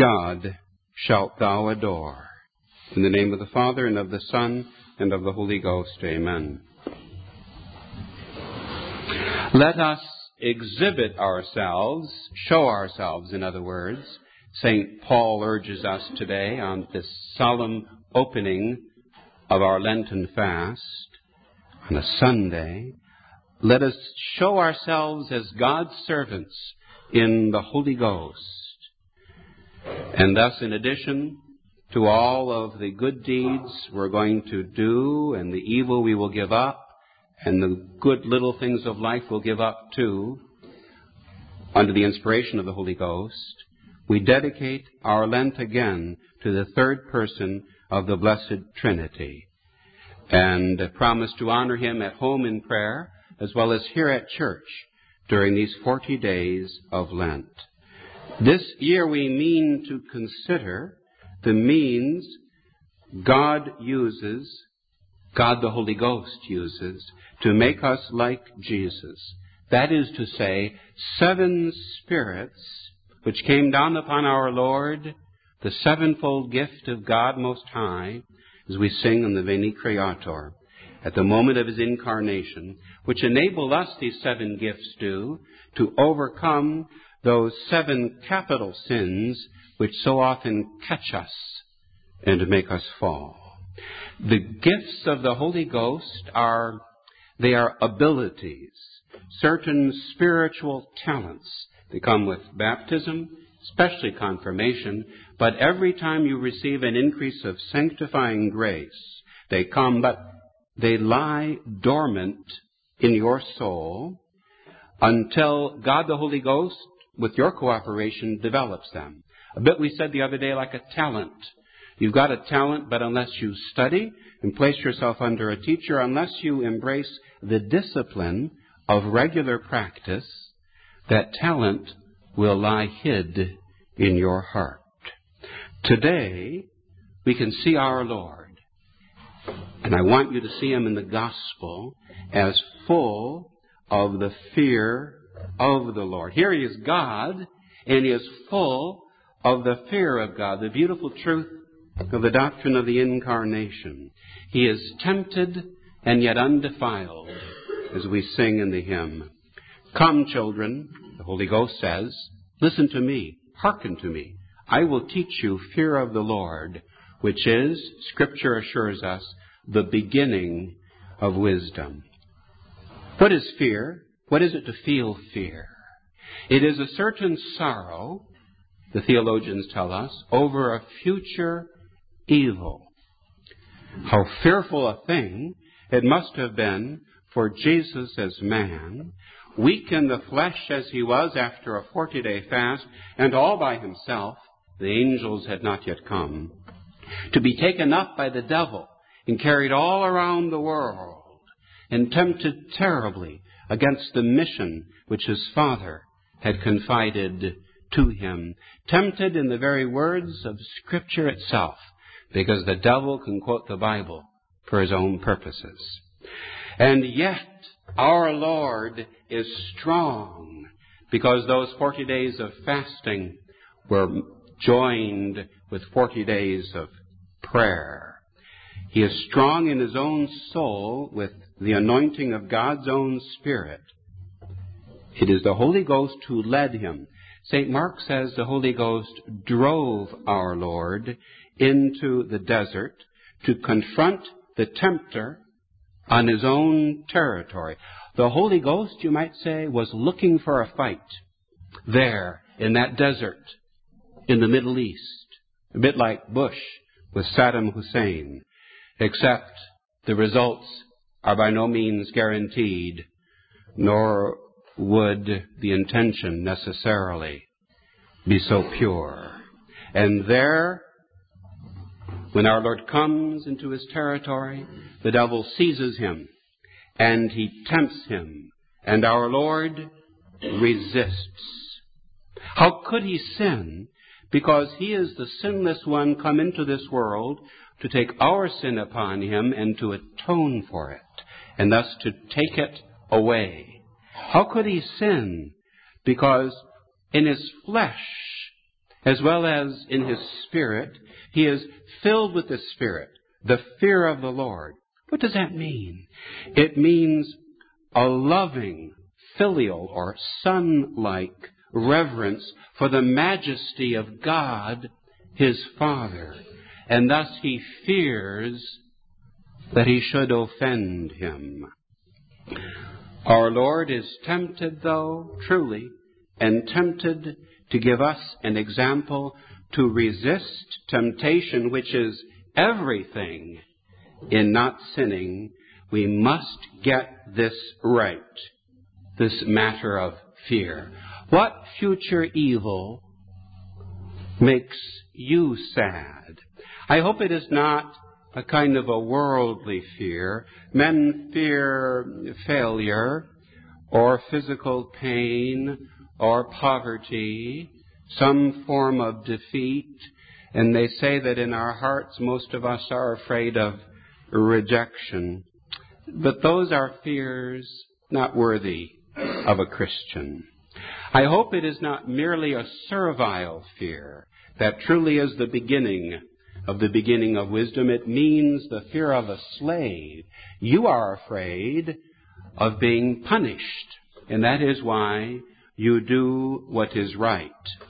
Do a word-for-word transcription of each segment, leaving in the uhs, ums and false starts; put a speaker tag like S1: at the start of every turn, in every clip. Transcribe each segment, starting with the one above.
S1: God shalt thou adore. In the name of the Father, and of the Son, and of the Holy Ghost. Amen. Let us exhibit ourselves, show ourselves, in other words. Saint Paul urges us today on this solemn opening of our Lenten fast, on a Sunday. Let us show ourselves as God's servants in the Holy Ghost. And thus, in addition to all of the good deeds we're going to do, and the evil we will give up, and the good little things of life we'll give up too, under the inspiration of the Holy Ghost, we dedicate our Lent again to the third person of the Blessed Trinity, and promise to honor Him at home in prayer, as well as here at church during these forty days of Lent. This year we mean to consider the means God uses, God the Holy Ghost uses, to make us like Jesus. That is to say, seven spirits which came down upon our Lord, the sevenfold gift of God Most High, as we sing in the Veni Creator, at the moment of His incarnation, which enable us, these seven gifts do, to overcome those seven capital sins which so often catch us and make us fall. The gifts of the Holy Ghost are, they are abilities, certain spiritual talents. They come with baptism, especially confirmation, but every time you receive an increase of sanctifying grace, they come, but they lie dormant in your soul until God the Holy Ghost, with your cooperation, develops them. A bit we said the other day, like a talent. You've got a talent, but unless you study and place yourself under a teacher, unless you embrace the discipline of regular practice, that talent will lie hid in your heart. Today, we can see our Lord, and I want you to see Him in the Gospel as full of the fear of the Lord. Here He is God, and He is full of the fear of God, the beautiful truth of the doctrine of the Incarnation. He is tempted and yet undefiled, as we sing in the hymn. Come, children, the Holy Ghost says, listen to me, hearken to me. I will teach you fear of the Lord, which is, Scripture assures us, the beginning of wisdom. What is fear? What is it to feel fear? It is a certain sorrow, the theologians tell us, over a future evil. How fearful a thing it must have been for Jesus as man, weak in the flesh as He was after a forty-day fast, and all by Himself, the angels had not yet come, to be taken up by the devil and carried all around the world and tempted terribly against the mission which His Father had confided to Him. Tempted in the very words of Scripture itself, because the devil can quote the Bible for his own purposes. And yet, our Lord is strong, because those forty days of fasting were joined with forty days of prayer. He is strong in His own soul with the anointing of God's own Spirit. It is the Holy Ghost who led Him. Saint Mark says the Holy Ghost drove our Lord into the desert to confront the tempter on His own territory. The Holy Ghost, you might say, was looking for a fight there in that desert in the Middle East, a bit like Bush with Saddam Hussein, except the results are by no means guaranteed, nor would the intention necessarily be so pure. And there, when our Lord comes into His territory, the devil seizes Him, and he tempts Him, and our Lord resists. How could He sin? Because He is the sinless one come into this world to take our sin upon Him and to atone for it, and thus to take it away. How could He sin? Because in His flesh as well as in his spirit. He is filled with the Spirit, the fear of the Lord. What does that mean? It means a loving, filial or son-like reverence for the majesty of God, his Father. And thus he fears that he should offend him. Our Lord is tempted, though, truly, and tempted to give us an example to resist temptation, which is everything in not sinning. We must get this right, this matter of fear. What future evil makes you sad? I hope it is not a kind of a worldly fear. Men fear failure or physical pain or poverty, some form of defeat, and they say that in our hearts most of us are afraid of rejection. But those are fears not worthy of a Christian. I hope it is not merely a servile fear that truly is the beginning of the beginning of wisdom. It means the fear of a slave. You are afraid of being punished, and that is why you do what is right.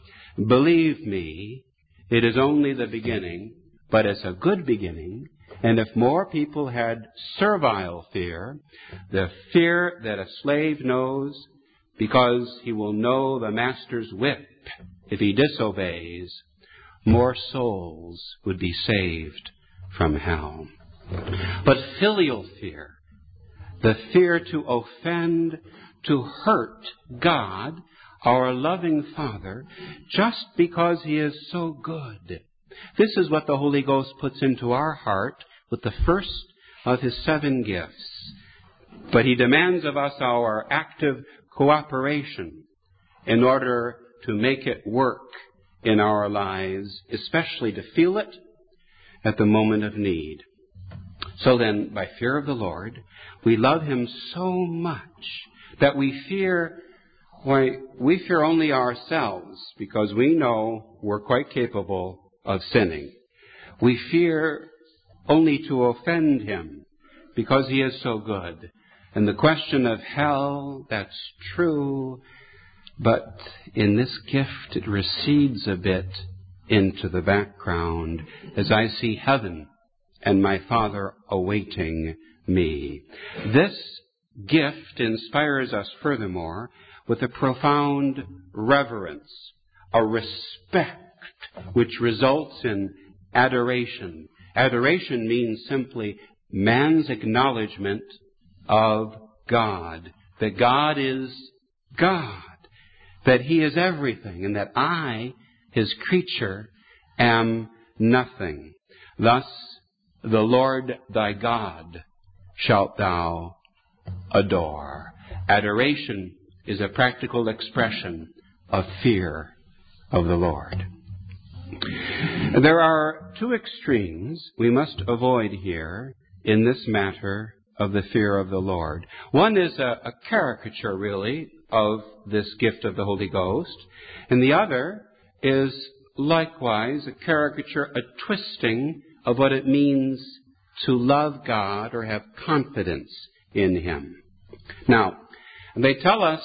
S1: Believe me, it is only the beginning, but it's a good beginning. And if more people had servile fear, the fear that a slave knows, because he will know the master's whip if he disobeys, more souls would be saved from hell. But filial fear, the fear to offend, to hurt God, our loving Father, just because he is so good. This is what the Holy Ghost puts into our heart with the first of his seven gifts. But he demands of us our active cooperation in order to make it work in our lives, especially to feel it at the moment of need. So then, by fear of the Lord, we love him so much that we fear, why, we fear only ourselves, because we know we're quite capable of sinning. We fear only to offend him, because he is so good. And the question of hell, that's true, but in this gift it recedes a bit into the background as I see heaven and my Father awaiting me. This gift inspires us furthermore with a profound reverence, a respect which results in adoration. Adoration means simply man's acknowledgement of God, that God is God, that he is everything, and that I, his creature, am nothing. Thus, the Lord thy God shalt thou adore. Adoration is a practical expression of fear of the Lord. There are two extremes we must avoid here in this matter of the fear of the Lord. One is a, a caricature, really, of this gift of the Holy Ghost, and the other is likewise a caricature, a twisting of what it means to love God or have confidence in him. Now, they tell us,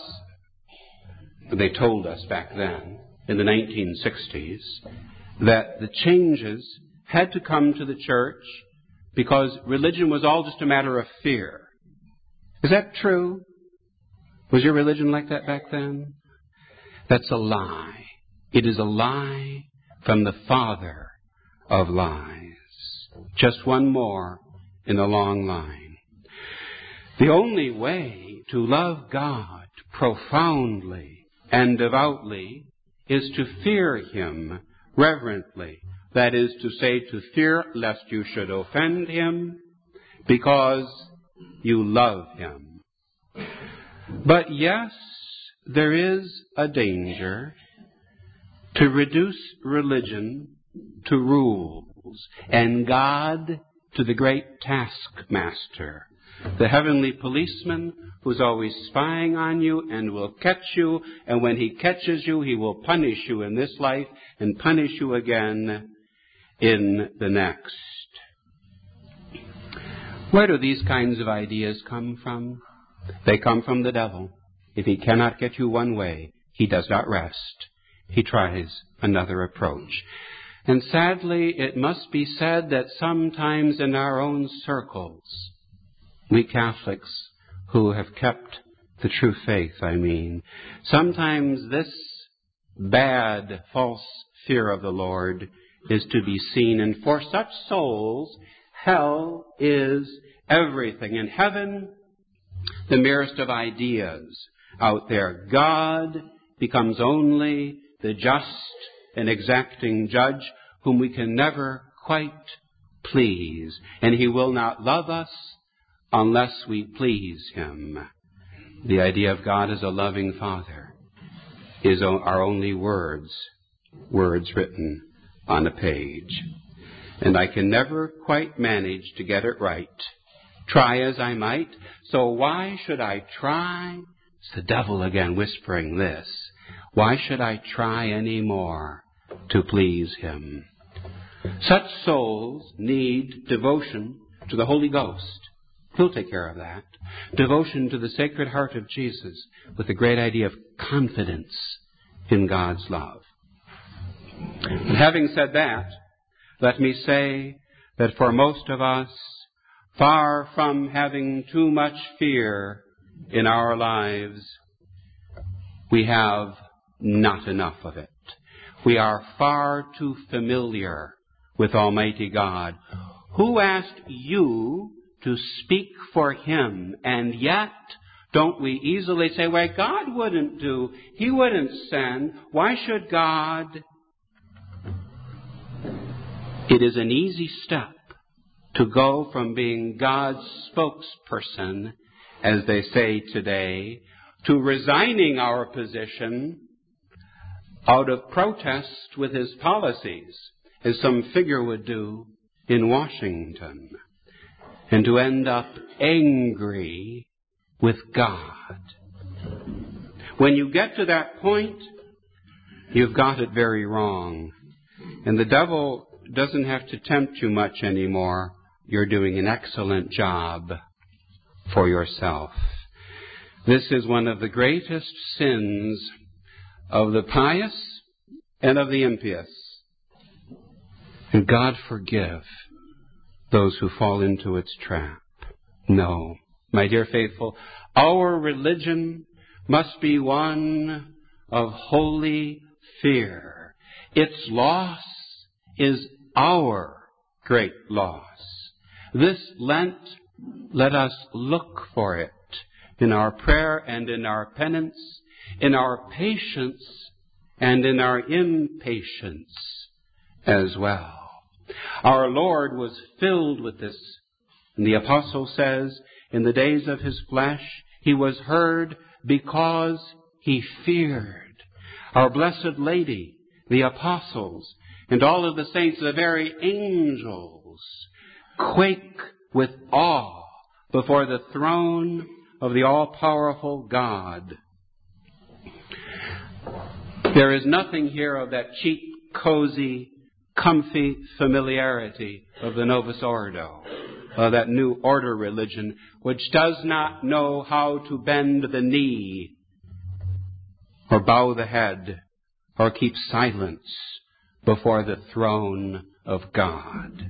S1: they told us back then, in the nineteen sixties, that the changes had to come to the church because religion was all just a matter of fear. Is that true? Was your religion like that back then? That's a lie. It is a lie from the father of lies. Just one more in the long line. The only way to love God profoundly and devoutly is to fear him reverently. That is to say, to fear lest you should offend him because you love him. But yes, there is a danger to reduce religion to rules and God to the great taskmaster. The heavenly policeman who's always spying on you and will catch you, and when he catches you, he will punish you in this life and punish you again in the next. Where do these kinds of ideas come from? They come from the devil. If he cannot get you one way, he does not rest. He tries another approach. And sadly, it must be said that sometimes in our own circles, we Catholics who have kept the true faith, I mean, sometimes this bad, false fear of the Lord is to be seen. And for such souls, hell is everything. In heaven, the merest of ideas out there. God becomes only the just and exacting judge whom we can never quite please. And he will not love us unless we please him. The idea of God as a loving Father is our only words, words written on a page. And I can never quite manage to get it right, try as I might. So why should I try? It's the devil again whispering this. Why should I try any more to please him? Such souls need devotion to the Holy Ghost. He'll take care of that. Devotion to the Sacred Heart of Jesus with the great idea of confidence in God's love. And having said that, let me say that for most of us, far from having too much fear in our lives, we have not enough of it. We are far too familiar with Almighty God. Who asked you to speak for him? And yet, don't we easily say, well, God wouldn't do, he wouldn't send, why should God? It is an easy step to go from being God's spokesperson, as they say today, to resigning our position out of protest with his policies, as some figure would do in Washington, and to end up angry with God. When you get to that point, you've got it very wrong. And the devil doesn't have to tempt you much anymore. You're doing an excellent job for yourself. This is one of the greatest sins of the pious and of the impious. And God forgive those who fall into its trap. No, my dear faithful, our religion must be one of holy fear. Its loss is our great loss. This Lent, let us look for it in our prayer and in our penance, in our patience and in our impatience as well. Our Lord was filled with this. And the apostle says, in the days of his flesh, he was heard because he feared. Our Blessed Lady, the apostles, and all of the saints, the very angels, quake with awe before the throne of the all-powerful God. There is nothing here of that cheap, cozy, comfy familiarity of the Novus Ordo, uh, that new order religion, which does not know how to bend the knee or bow the head or keep silence before the throne of God.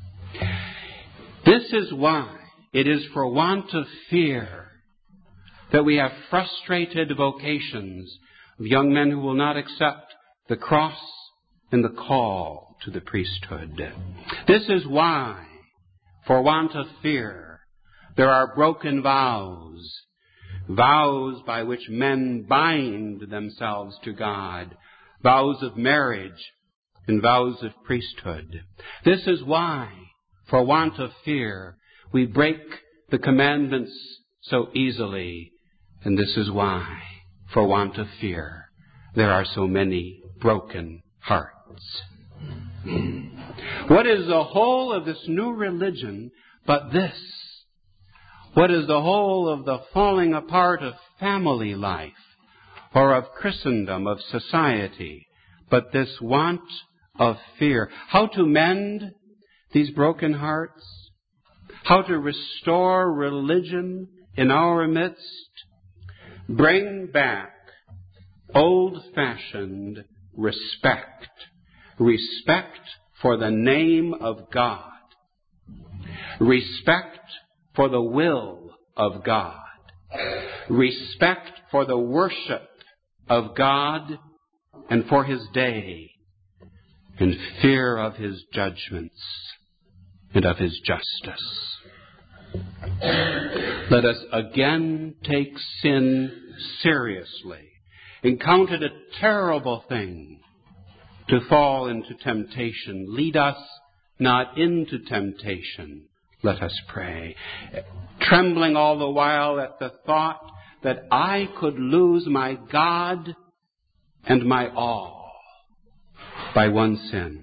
S1: This is why it is for want of fear that we have frustrated vocations of young men who will not accept the cross and the call to the priesthood. This is why, for want of fear, there are broken vows, vows by which men bind themselves to God, vows of marriage and vows of priesthood. This is why, for want of fear, we break the commandments so easily. And this is why, for want of fear, there are so many broken hearts. What is the whole of this new religion but this? What is the whole of the falling apart of family life or of Christendom, of society, but this want of fear? How to mend these broken hearts? How to restore religion in our midst? Bring back old-fashioned respect. Respect for the name of God. Respect for the will of God. Respect for the worship of God and for His day. And fear of His judgments and of His justice. Let us again take sin seriously and count it a terrible thing to fall into temptation. Lead us not into temptation, let us pray. Trembling all the while at the thought that I could lose my God and my all by one sin.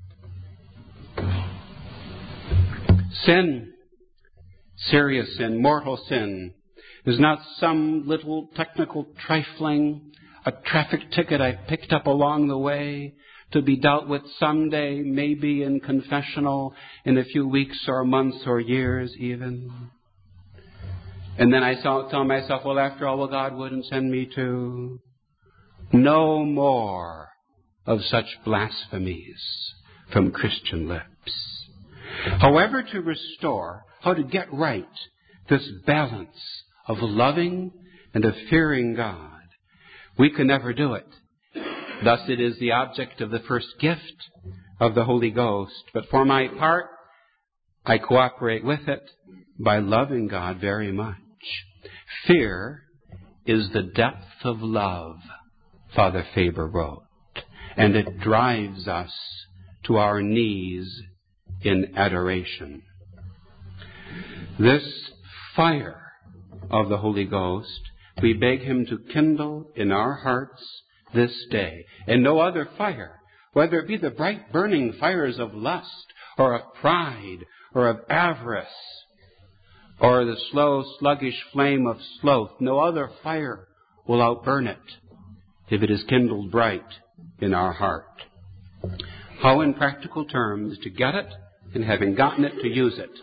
S1: Sin, serious sin, mortal sin, is not some little technical trifling, a traffic ticket I picked up along the way to be dealt with someday, maybe in confessional, in a few weeks or months or years even. And then I saw, tell myself, well, after all, well, God wouldn't send me to. No more of such blasphemies from Christian lips. However, to restore, how to get right this balance of loving and of fearing God, we can never do it. Thus it is the object of the first gift of the Holy Ghost. But for my part, I cooperate with it by loving God very much. Fear is the depth of love, Father Faber wrote, and it drives us to our knees in adoration. This fire of the Holy Ghost, we beg Him to kindle in our hearts this day, and no other fire, whether it be the bright burning fires of lust, or of pride, or of avarice, or the slow, sluggish flame of sloth. No other fire will outburn it if it is kindled bright in our heart. How, in practical terms, to get it, and having gotten it, to use it?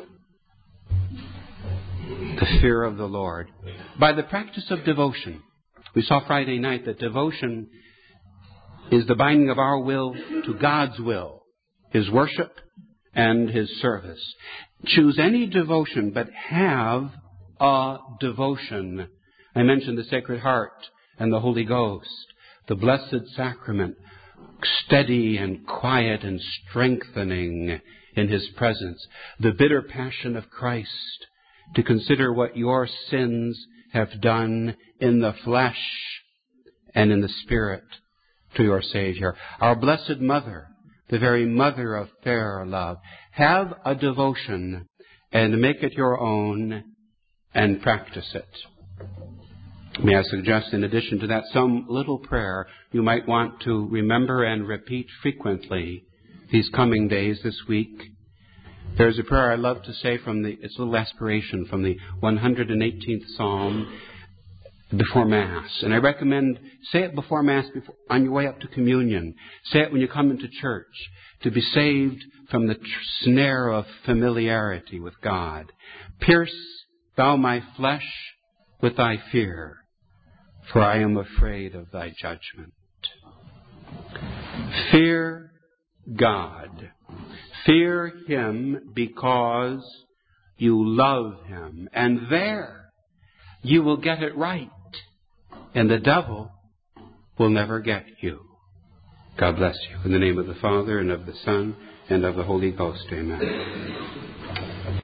S1: The fear of the Lord. By the practice of devotion. We saw Friday night that devotion is the binding of our will to God's will, His worship and His service. Choose any devotion, but have a devotion. I mentioned the Sacred Heart and the Holy Ghost, the Blessed Sacrament, steady and quiet and strengthening in His presence. The bitter passion of Christ, to consider what your sins have done in the flesh and in the spirit to your Savior. Our Blessed Mother, the very mother of fair love. Have a devotion and make it your own and practice it. May I suggest, in addition to that, some little prayer you might want to remember and repeat frequently these coming days, this week. There's a prayer I love to say from the, it's a little aspiration from the one hundred eighteenth Psalm before Mass. And I recommend, say it before Mass before, on your way up to communion. Say it when you come into church, to be saved from the tr- snare of familiarity with God. Pierce thou my flesh with thy fear, for I am afraid of thy judgment. Fear God. Fear Him because you love Him. And there you will get it right. And the devil will never get you. God bless you. In the name of the Father, and of the Son, and of the Holy Ghost. Amen.